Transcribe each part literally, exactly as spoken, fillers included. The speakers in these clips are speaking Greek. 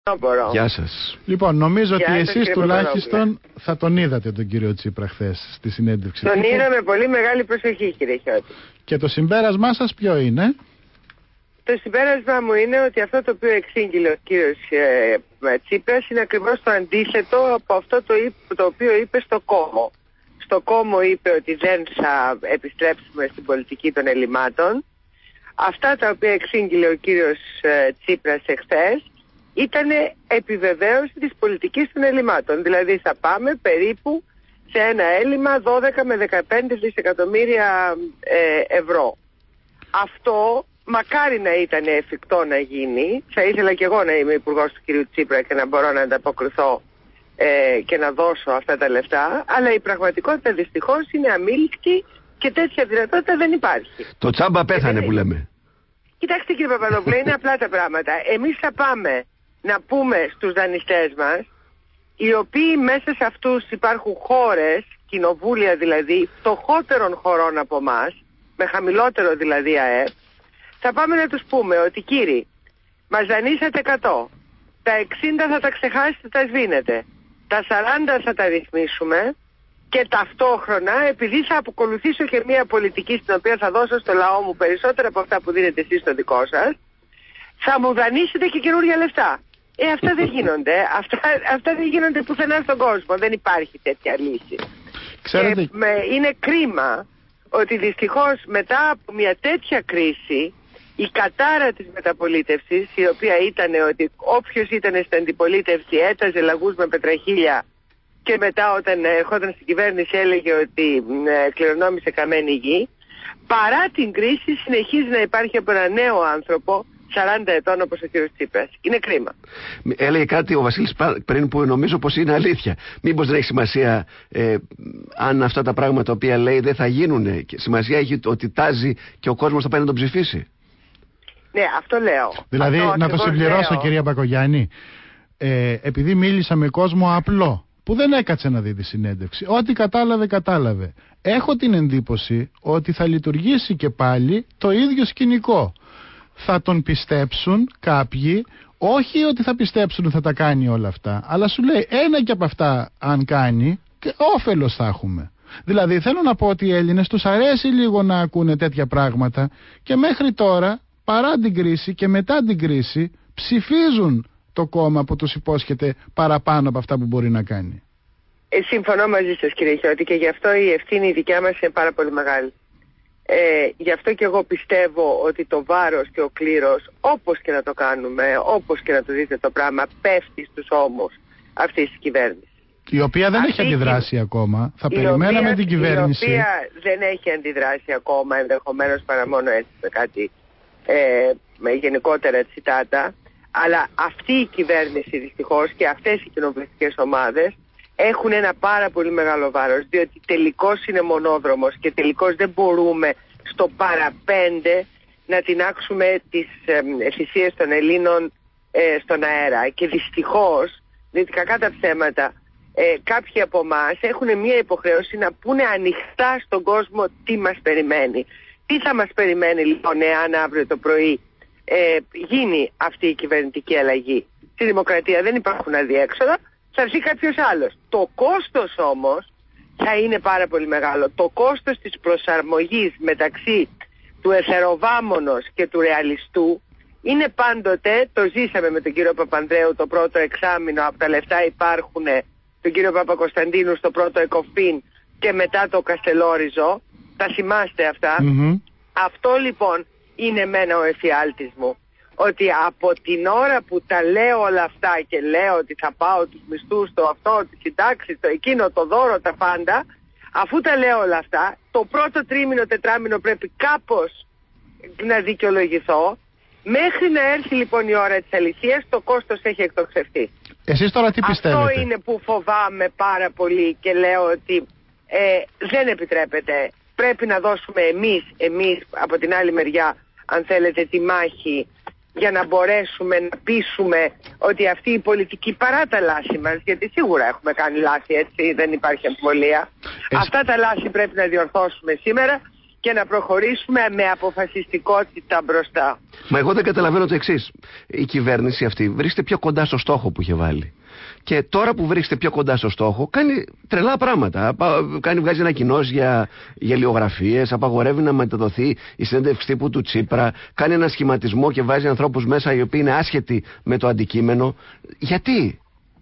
Γεια σας. Λοιπόν, νομίζω Γεια ότι σας, εσείς τουλάχιστον Παπαδόπουλε. θα τον είδατε τον κύριο Τσίπρα χθες στη συνέντευξη. Τον είδα με πολύ μεγάλη προσοχή, κύριε Χιώτη. Και το συμπέρασμά σας ποιο είναι? Το συμπέρασμα μου είναι ότι αυτό το οποίο εξήγηλε ο κύριος ε, Τσίπρας είναι ακριβώς το αντίθετο από αυτό το, είπε, το οποίο είπε στο Κόμο. Στο Κόμο είπε ότι δεν θα επιστρέψουμε στην πολιτική των ελλημάτων. Αυτά τα οποία εξήγηλε ο κύριος ε, Τσίπρας εχθές ήταν επιβεβαίωση της πολιτικής των ελλημάτων. Δηλαδή θα πάμε περίπου σε ένα έλλειμμα δώδεκα με δεκαπέντε δισεκατομμύρια ε, ευρώ. Αυτό μακάρι να ήταν εφικτό να γίνει. Θα ήθελα και εγώ να είμαι υπουργός του κυρίου Τσίπρα και να μπορώ να ανταποκριθώ ε, και να δώσω αυτά τα λεφτά. Αλλά η πραγματικότητα δυστυχώς είναι αμήλικτη και τέτοια δυνατότητα δεν υπάρχει. Το τσάμπα πέθανε που λέμε. Κοιτάξτε κύριε Παπαδόπουλε, είναι απλά τα πράγματα. Εμείς θα πάμε να πούμε στους δανειστές μας, οι οποίοι μέσα σε αυτούς υπάρχουν χώρες, κοινοβούλια δηλαδή, φτωχότερων χωρών από εμάς, με χαμηλότερο δηλαδή ΑΕΠ, θα πάμε να τους πούμε ότι κύριοι, μας δανείσατε εκατό, τα εξήντα θα τα ξεχάσετε, τα σβήνετε, τα σαράντα θα τα ρυθμίσουμε και ταυτόχρονα, επειδή θα ακολουθήσω και μια πολιτική στην οποία θα δώσω στο λαό μου περισσότερα από αυτά που δίνετε εσείς στο δικό σας, θα μου δανείσετε και καινούργια λεφτά. Ε, αυτά δεν γίνονται. Αυτά, αυτά δεν γίνονται πουθενά στον κόσμο. Δεν υπάρχει τέτοια λύση. Ξέρετε... Και με, είναι κρίμα ότι δυστυχώς μετά από μια τέτοια κρίση η κατάρα της μεταπολίτευσης, η οποία ήταν ότι όποιος ήταν στην αντιπολίτευση έταζε λαγούς με πετραχίλια και μετά όταν ερχόταν στην κυβέρνηση έλεγε ότι ε, κληρονόμησε καμένη γη, παρά την κρίση συνεχίζει να υπάρχει από ένα νέο άνθρωπο σαράντα ετών όπως ο κύριος Τσίπρας. Είναι κρίμα. Έλεγε κάτι ο Βασίλης πριν που νομίζω πως είναι αλήθεια. Μήπως δεν έχει σημασία ε, αν αυτά τα πράγματα τα οποία λέει δεν θα γίνουν. Σημασία έχει ότι τάζει και ο κόσμος θα πάει να τον ψηφίσει. Ναι, αυτό λέω. Δηλαδή, αυτό να το συμπληρώσω λέω. κυρία Μπακογιάννη, ε, επειδή μίλησα με κόσμο απλό, που δεν έκατσε να δει τη συνέντευξη, ό,τι κατάλαβε, κατάλαβε. Έχω την εντύπωση ότι θα λειτουργήσει και πάλι το ίδιο σκηνικό. Θα τον πιστέψουν κάποιοι, όχι ότι θα πιστέψουν ότι θα τα κάνει όλα αυτά, αλλά σου λέει ένα και από αυτά αν κάνει και όφελος θα έχουμε. Δηλαδή θέλω να πω ότι οι Έλληνες τους αρέσει λίγο να ακούνε τέτοια πράγματα και μέχρι τώρα, παρά την κρίση και μετά την κρίση, ψηφίζουν το κόμμα που τους υπόσχεται παραπάνω από αυτά που μπορεί να κάνει. Ε, συμφωνώ μαζί σας κύριε Χιώτη και γι' αυτό η ευθύνη η δικιά μας είναι πάρα πολύ μεγάλη. Ε, γι' αυτό και εγώ πιστεύω ότι το βάρος και ο κλήρος, όπως και να το κάνουμε, όπως και να το δείτε το πράγμα, πέφτει στους ώμους αυτής της κυβέρνησης. Η οποία δεν Αυτή έχει αντιδράσει η... ακόμα. Θα η περιμέναμε οποία, την κυβέρνηση. Η οποία δεν έχει αντιδράσει ακόμα, ενδεχομένως παρά μόνο έτσι με κάτι ε, με γενικότερα τσιτάτα. Αλλά αυτή η κυβέρνηση δυστυχώς και αυτές οι κοινοβουλευτικές ομάδες έχουν ένα πάρα πολύ μεγάλο βάρος, διότι τελικώς είναι μονόδρομος και τελικώς δεν μπορούμε στο παραπέντε να τινάξουμε τις ε, θυσίες των Ελλήνων ε, στον αέρα. Και δυστυχώς, διότι κακά τα ψέματα, ε, κάποιοι από εμάς έχουν μια υποχρέωση να πούνε ανοιχτά στον κόσμο τι μας περιμένει. Τι θα μας περιμένει λοιπόν εάν αύριο το πρωί ε, γίνει αυτή η κυβερνητική αλλαγή. Στη δημοκρατία δεν υπάρχουν αδιέξοδα. Θα έρθει κάποιος άλλος. Το κόστος όμως θα είναι πάρα πολύ μεγάλο. Το κόστος της προσαρμογής μεταξύ του εθεροβάμωνος και του ρεαλιστού είναι πάντοτε, το ζήσαμε με τον κύριο Παπανδρέου το πρώτο εξάμηνο, από τα λεφτά υπάρχουν, τον κύριο Παπακοσταντίνου στο πρώτο ΕΚΟΦΗΝ και μετά το Καστελόριζο. Τα θυμάστε αυτά. Mm-hmm. Αυτό λοιπόν είναι εμένα ο εφιάλτης μου. Ότι από την ώρα που τα λέω όλα αυτά και λέω ότι θα πάω τους μισθούς, το αυτό, τη συντάξη, το εκείνο, το δώρο, τα πάντα, αφού τα λέω όλα αυτά, το πρώτο τρίμηνο, τετράμηνο πρέπει κάπως να δικαιολογηθώ. Μέχρι να έρθει λοιπόν η ώρα της αληθείας, το κόστος έχει εκτοξευτεί. Εσείς τώρα τι πιστεύετε? Αυτό είναι που φοβάμαι πάρα πολύ και λέω ότι ε, δεν επιτρέπεται. Πρέπει να δώσουμε εμείς, εμείς από την άλλη μεριά, αν θέλετε, τη μάχη για να μπορέσουμε να πείσουμε ότι αυτή η πολιτική, παρά τα λάθη μας, γιατί σίγουρα έχουμε κάνει λάθη, έτσι, δεν υπάρχει αμφιβολία, Εσ... αυτά τα λάθη πρέπει να διορθώσουμε σήμερα και να προχωρήσουμε με αποφασιστικότητα μπροστά. Μα εγώ δεν καταλαβαίνω το εξής. Η κυβέρνηση αυτή βρίσκεται πιο κοντά στο στόχο που είχε βάλει. Και τώρα που βρίσκεται πιο κοντά στο στόχο, κάνει τρελά πράγματα. Κάνει, βγάζει ανακοινώσεις για, για λιογραφίες, απαγορεύει να μεταδοθεί η συνέντευξη τύπου του Τσίπρα, κάνει ένα σχηματισμό και βάζει ανθρώπους μέσα οι οποίοι είναι άσχετοι με το αντικείμενο. Γιατί?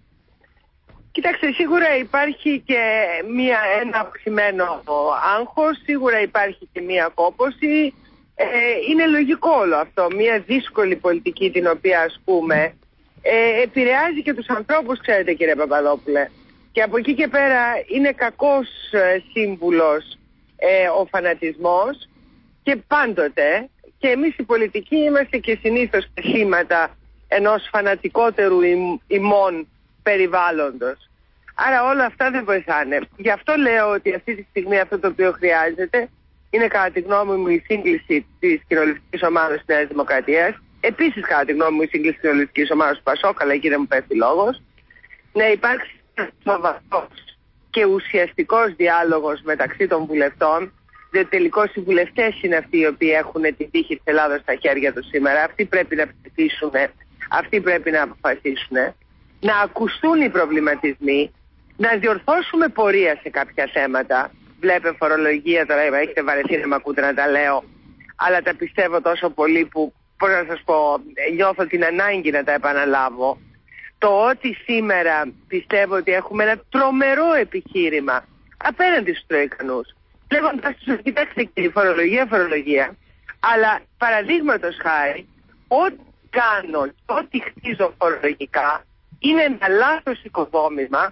Κοιτάξτε, σίγουρα υπάρχει και μία, ένα αυξημένο άγχος, σίγουρα υπάρχει και μία κόπωση. Ε, είναι λογικό όλο αυτό. Μία δύσκολη πολιτική την οποία ασκούμε ε, επηρεάζει και τους ανθρώπους, ξέρετε κύριε Παπαδόπουλε. Και από εκεί και πέρα είναι κακός ε, σύμβουλος ε, ο φανατισμός και πάντοτε, και εμείς οι πολιτικοί είμαστε και συνήθως θύματα ενός φανατικότερου ημ, ημών περιβάλλοντος. Άρα όλα αυτά δεν βοηθάνε. Γι' αυτό λέω ότι αυτή τη στιγμή αυτό το οποίο χρειάζεται είναι κατά τη γνώμη μου η σύγκληση της κοινοβουλευτικής ομάδας της Νέας Δημοκρατίας. Επίσης κατά τη γνώμη μου η σύγκληση της κοινοβουλευτικής ομάδας του Πασόκ, αλλά εκεί δεν μου πέφτει λόγος. Να υπάρξει σοβαρός και ουσιαστικός διάλογος μεταξύ των βουλευτών, διότι τελικώς οι βουλευτές είναι αυτοί οι οποίοι έχουν την τύχη της Ελλάδας στα χέρια τους σήμερα. Αυτοί πρέπει να ψηφίσουν, αυτοί πρέπει να αποφασίσουν, να ακουστούν οι προβληματισμοί, να διορθώσουμε πορεία σε κάποια θέματα. Βλέπε φορολογία, τώρα έχετε βαρεθεί να με ακούτε να τα λέω, αλλά τα πιστεύω τόσο πολύ που, πώς να σας πω, νιώθω την ανάγκη να τα επαναλάβω. Το ότι σήμερα πιστεύω ότι έχουμε ένα τρομερό επιχείρημα απέναντι στους Τροικανούς, λέγοντας τους, κοιτάξτε κύριε, φορολογία, φορολογία, αλλά παραδείγματος χάρη, ό,τι κάνω, ό,τι χτίζω φορολογικά, είναι ένα λάθος οικοδόμημα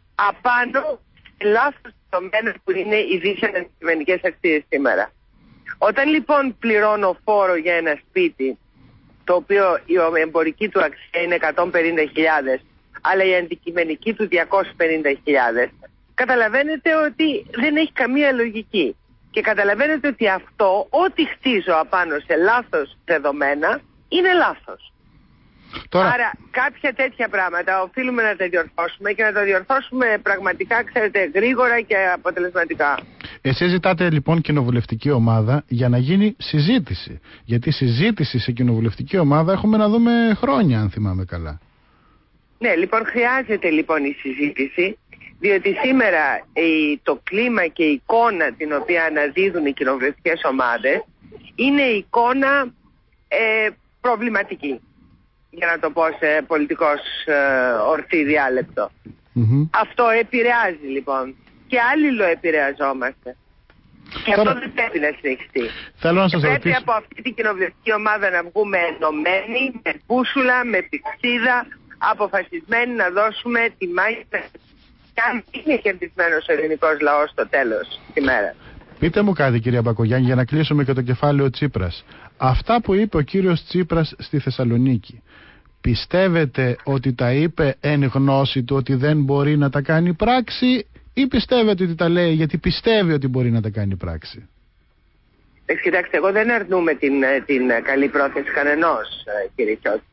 απάνω σε λάθος δεδομένες που είναι οι δίθεν αντικειμενικές αξίες σήμερα. Όταν λοιπόν πληρώνω φόρο για ένα σπίτι, το οποίο η εμπορική του αξία είναι εκατόν πενήντα χιλιάδες, αλλά η αντικειμενική του διακόσιες πενήντα χιλιάδες, καταλαβαίνετε ότι δεν έχει καμία λογική. Και καταλαβαίνετε ότι αυτό, ό,τι χτίζω απάνω σε λάθος δεδομένα, είναι λάθος. Τώρα... Άρα κάποια τέτοια πράγματα οφείλουμε να τα διορθώσουμε και να τα διορθώσουμε πραγματικά, ξέρετε, γρήγορα και αποτελεσματικά. Εσείς ζητάτε λοιπόν κοινοβουλευτική ομάδα για να γίνει συζήτηση. Γιατί συζήτηση σε κοινοβουλευτική ομάδα έχουμε να δούμε χρόνια, αν θυμάμαι καλά. Ναι, λοιπόν χρειάζεται λοιπόν η συζήτηση, διότι σήμερα η, το κλίμα και η εικόνα την οποία αναδίδουν οι κοινοβουλευτικές ομάδες είναι εικόνα ε, προβληματική, για να το πω σε πολιτικός ε, ορθή διάλεκτο. Mm-hmm. Αυτό επηρεάζει λοιπόν και αλληλοεπηρεαζόμαστε. Και Τώρα... αυτό δεν πρέπει να συνεχιστεί. Θέλω να σας πρέπει ρωτήσω... από αυτή την κοινοβουλευτική ομάδα να βγούμε ενωμένοι, με μπούσουλα, με πηξίδα, αποφασισμένοι να δώσουμε τη μάχη και αν είναι κερδισμένος ο ελληνικός λαός στο τέλος της ημέρας. Πείτε μου κάτι κυρία Μπακογιάννη, για να κλείσουμε και το κεφάλαιο Τσίπρας. Αυτά που είπε ο κύριος Τσίπρας στη Θεσσαλονίκη, πιστεύετε ότι τα είπε εν γνώση του ότι δεν μπορεί να τα κάνει πράξη, ή πιστεύετε ότι τα λέει γιατί πιστεύει ότι μπορεί να τα κάνει πράξη? Ε, κοιτάξτε, εγώ δεν αρνούμε την, την καλή πρόθεση κανενός, κύριε Κιώτη.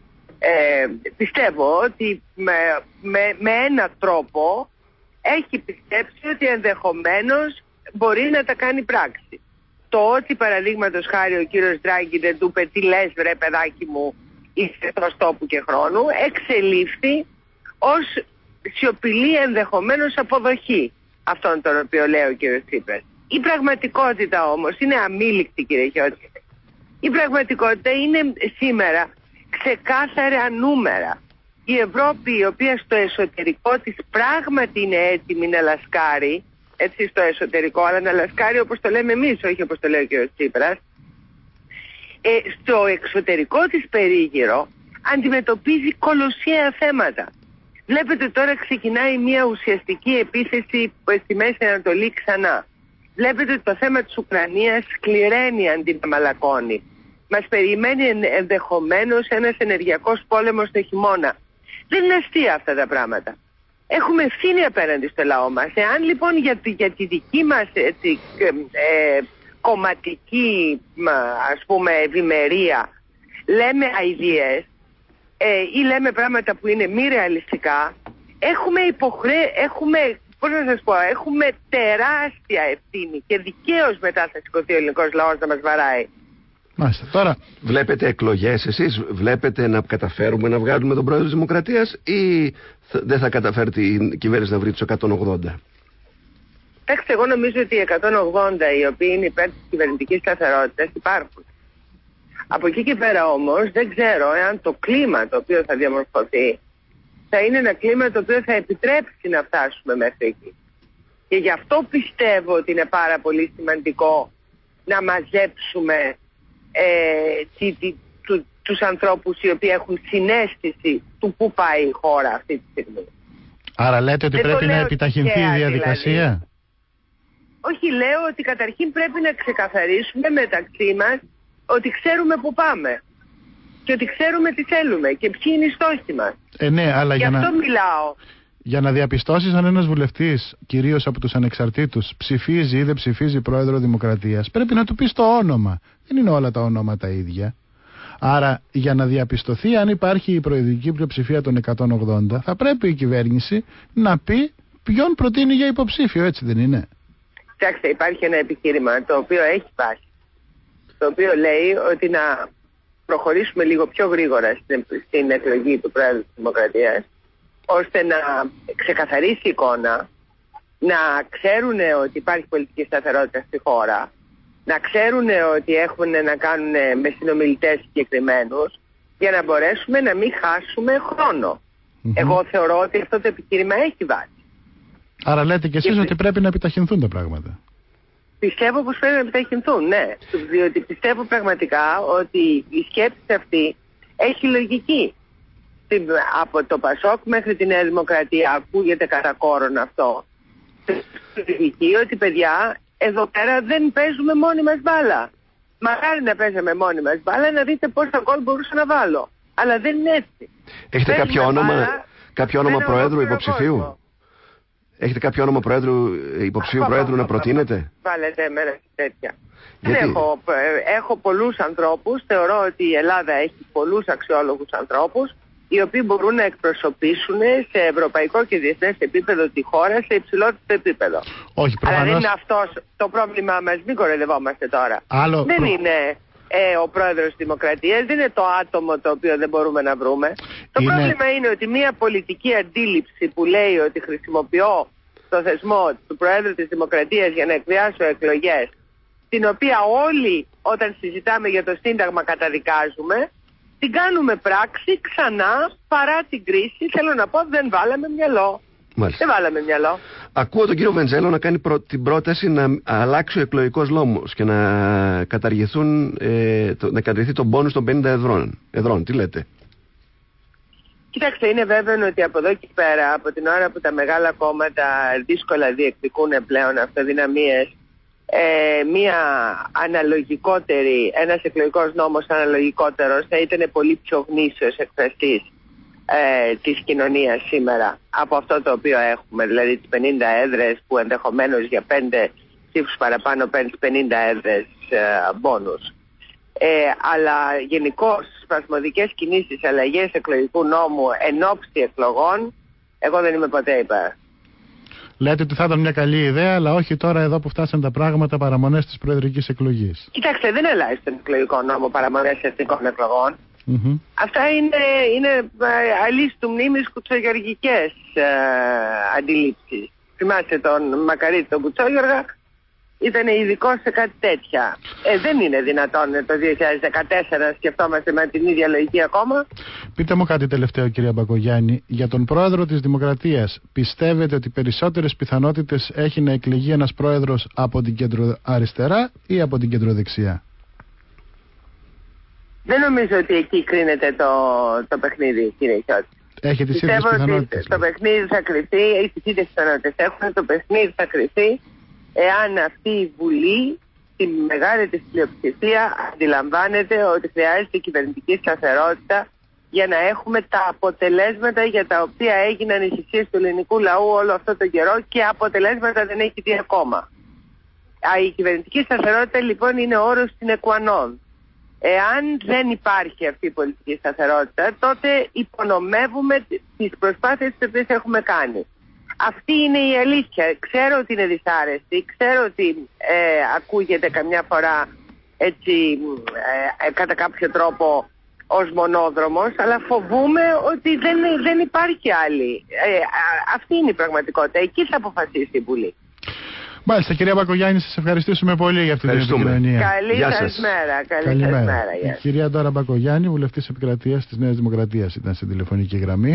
Ε, πιστεύω ότι με, με, με έναν τρόπο έχει πιστέψει ότι ενδεχομένως μπορεί να τα κάνει πράξη. Το ότι παραδείγματος χάρη ο κύριος Ντράγκη δεν του είπε τι λες βρε παιδάκι μου, είσαι εκτός τόπου και χρόνου, εξελίφθη ως σιωπηλή ενδεχομένως αποδοχή αυτόν τον οποίο λέει ο κύριος Τσίπρας. Η πραγματικότητα όμως είναι αμήλικτη, κύριε Χιώτη. Η πραγματικότητα είναι σήμερα ξεκάθαρα νούμερα. Η Ευρώπη, η οποία στο εσωτερικό της πράγματι είναι έτοιμη να λασκάρει, έτσι στο εσωτερικό, αλλά να λασκάρει όπως το λέμε εμείς, όχι όπως το λέει ο κύριος Τσίπρας, ε, στο εξωτερικό της περίγυρο αντιμετωπίζει κολοσσιαία θέματα. Βλέπετε τώρα ξεκινάει μια ουσιαστική επίθεση στη Μέση Ανατολή ξανά. Βλέπετε ότι το θέμα της Ουκρανίας σκληραίνει αντί να μαλακώνει. Μας περιμένει ενδεχομένως ένας ενεργειακός πόλεμος το χειμώνα. Δεν είναι αστεία αυτά τα πράγματα. Έχουμε ευθύνη απέναντι στο λαό μας. Εάν λοιπόν για τη, για τη δική μας έτσι, ε, κομματική ας πούμε ευημερία λέμε αηδίες ε, ή λέμε πράγματα που είναι μη ρεαλιστικά, έχουμε, υποχρέ... έχουμε πώς να σας πω, έχουμε τεράστια ευθύνη και δικαίως μετά θα σηκωθεί ο ελληνικός λαός να μας βαράει. Μάλιστα. Τώρα, βλέπετε εκλογές εσείς, βλέπετε να καταφέρουμε να βγάλουμε τον πρόεδρο της Δημοκρατίας ή θα, δεν θα καταφέρει η κυβέρνηση να βρει τους εκατόν ογδόντα? Κοιτάξτε, εγώ νομίζω ότι οι εκατόν ογδόντα οι οποίοι είναι υπέρ της κυβερνητικής σταθερότητας υπάρχουν. Από εκεί και πέρα όμως δεν ξέρω εάν το κλίμα το οποίο θα διαμορφωθεί θα είναι ένα κλίμα το οποίο θα επιτρέψει να φτάσουμε μέχρι εκεί. Και γι' αυτό πιστεύω ότι είναι πάρα πολύ σημαντικό να μαζέψουμε ε, τι, τι, του, τους ανθρώπους οι οποίοι έχουν συναίσθηση του πού πάει η χώρα αυτή τη στιγμή. Άρα λέτε ότι δεν πρέπει να επιταχυνθεί η διαδικασία. Δηλαδή. Όχι, λέω ότι καταρχήν πρέπει να ξεκαθαρίσουμε μεταξύ μας ότι ξέρουμε πού πάμε και ότι ξέρουμε τι θέλουμε και ποιοι είναι οι στόχοι μας. Ε, ναι, αλλά Γι' για αυτό να... μιλάω. Για να διαπιστώσεις αν ένας βουλευτής, κυρίως από τους ανεξαρτήτους, ψηφίζει ή δεν ψηφίζει πρόεδρο Δημοκρατίας, πρέπει να του πεις το όνομα. Δεν είναι όλα τα ονόματα ίδια. Άρα, για να διαπιστωθεί αν υπάρχει η προεδρική πλειοψηφία των εκατόν ογδόντα, θα πρέπει η κυβέρνηση να πει ποιον προτείνει για υποψήφιο, έτσι δεν είναι? Κοιτάξτε, υπάρχει ένα επιχείρημα το οποίο έχει βάση. Το οποίο λέει ότι να προχωρήσουμε λίγο πιο γρήγορα στην, στην εκλογή του πρόεδρου της Δημοκρατίας, ώστε να ξεκαθαρίσει η εικόνα, να ξέρουν ότι υπάρχει πολιτική σταθερότητα στη χώρα, να ξέρουν ότι έχουν να κάνουν με συνομιλητές συγκεκριμένους, για να μπορέσουμε να μην χάσουμε χρόνο. Mm-hmm. Εγώ θεωρώ ότι αυτό το επιχείρημα έχει βάση. Άρα λέτε κι εσείς και... ότι πρέπει να επιταχυνθούν τα πράγματα. Πιστεύω πως πρέπει να επιταχυνθούν, ναι. Διότι πιστεύω πραγματικά ότι η σκέψη αυτή έχει λογική. Από το Πασόκ μέχρι τη Νέα Δημοκρατία ακούγεται κατά κόρον αυτό. Λογική ότι παιδιά εδώ πέρα δεν παίζουμε μόνοι μας μπάλα. Μακάρι να παίζαμε μόνοι μας μπάλα, να δείτε πόσα γκολ μπορούσα να βάλω. Αλλά δεν είναι έτσι. Έχετε κάποιο όνομα, κάποιο όνομα προέδρου υποψηφίου? Έχετε κάποιο όνομα προέδρου, υποψηφίου προέδρου να προτείνετε? Βάλετε εμένα τέτοια. Γιατί? Έχω, έχω πολλούς ανθρώπους, θεωρώ ότι η Ελλάδα έχει πολλούς αξιόλογους ανθρώπους, οι οποίοι μπορούν να εκπροσωπήσουν σε ευρωπαϊκό και διεθνές επίπεδο τη χώρα σε υψηλότερο επίπεδο. Όχι, προφανώς... Αλλά δεν είναι αυτός το πρόβλημά μας, μην κοροϊδευόμαστε τώρα. Άλλο... Δεν προ... είναι ε, ο πρόεδρος της Δημοκρατίας, δεν είναι το άτομο το οποίο δεν μπορούμε να βρούμε. Το είναι... πρόβλημα είναι ότι μια πολιτική αντίληψη που λέει ότι χρησιμοποιώ το θεσμό του Προέδρου της Δημοκρατίας για να εκβιάσω εκλογές, την οποία όλοι όταν συζητάμε για το Σύνταγμα καταδικάζουμε, την κάνουμε πράξη ξανά παρά την κρίση. Θέλω να πω, δεν βάλαμε μυαλό. Μάλιστα. Δεν βάλαμε μυαλό. Ακούω τον κύριο Βενιζέλο να κάνει προ... την πρόταση να αλλάξει ο εκλογικός νόμος και να καταργηθούν, ε, το... να καταργηθεί τον πόνους των πενήντα εδρών. εδρών. Τι λέτε? Κοιτάξτε, είναι βέβαιο ότι από εδώ και πέρα, από την ώρα που τα μεγάλα κόμματα δύσκολα διεκδικούν πλέον αυτοδυναμίες, ε, μία αναλογικότερη, ένας εκλογικός νόμος αναλογικότερος θα ήταν πολύ πιο γνήσιος εκφραστής ε, της κοινωνίας σήμερα από αυτό το οποίο έχουμε, δηλαδή τις πενήντα έδρες που ενδεχομένως για πέντε ψήφους παραπάνω παίρνει πενήντα έδρες ε, μπόνους. Ε, αλλά γενικώς σπασμωδικές κινήσεις, αλλαγές εκλογικού νόμου εν ώψη εκλογών, εγώ δεν είμαι ποτέ υπέρ. Λέτε ότι θα ήταν μια καλή ιδέα, αλλά όχι τώρα εδώ που φτάσαν τα πράγματα, παραμονές της προεδρικής εκλογής. Κοιτάξτε, δεν αλλάζει τον εκλογικό νόμο παραμονές εθνικών εκλογών. Mm-hmm. Αυτά είναι, είναι αλής του μνήμης κουτσογεωργικές ε, αντιλήψεις. Θυμάστε τον Μακαρίτη τον Κουτσόγεωργα, ήταν ειδικό σε κάτι τέτοια. Ε, δεν είναι δυνατόν το δύο χιλιάδες δεκατέσσερα να σκεφτόμαστε με την ίδια λογική ακόμα. Πείτε μου κάτι τελευταίο, κυρία Μπακογιάννη. Για τον πρόεδρο της Δημοκρατίας, πιστεύετε ότι περισσότερες πιθανότητες έχει να εκλεγεί ένας πρόεδρος από την κεντροαριστερά ή από την κεντροδεξιά? Δεν νομίζω ότι εκεί κρίνεται το, το παιχνίδι, κύριε Χιώτη. Έχει τις ίδιες πιθανότητες. Το παιχνίδι θα κρυθεί, έχει τις ίδιες πιθανότητες έχουν, το παιχνίδι θα κρυθεί εάν αυτή η Βουλή, τη μεγάλη της πλειοψηφία, αντιλαμβάνεται ότι χρειάζεται κυβερνητική σταθερότητα για να έχουμε τα αποτελέσματα για τα οποία έγιναν οι θυσίες του ελληνικού λαού όλο αυτό το καιρό και αποτελέσματα δεν έχει δει ακόμα. Η κυβερνητική σταθερότητα λοιπόν είναι όρος στην εκουανών. Εάν δεν υπάρχει αυτή η πολιτική σταθερότητα, τότε υπονομεύουμε τις προσπάθειες τις οποίες έχουμε κάνει. αυτή είναι η αλήθεια. Ξέρω ότι είναι δυσάρεστη, ξέρω ότι ε, ακούγεται καμιά φορά έτσι ε, κατά κάποιο τρόπο ως μονόδρομος, αλλά φοβούμαι ότι δεν, δεν υπάρχει άλλη. Ε, αυτή είναι η πραγματικότητα. Εκεί θα αποφασίσει η Βουλή. Μάλιστα, κυρία Μπακογιάννη, σας ευχαριστήσουμε πολύ για αυτή την επικοινωνία. Καλή σας μέρα. Καλή σας μέρα. Η κυρία Ντόρα Μπακογιάννη, βουλευτής επικρατείας της Νέας Δημοκρατίας, ήταν στην τηλεφωνική γραμμή.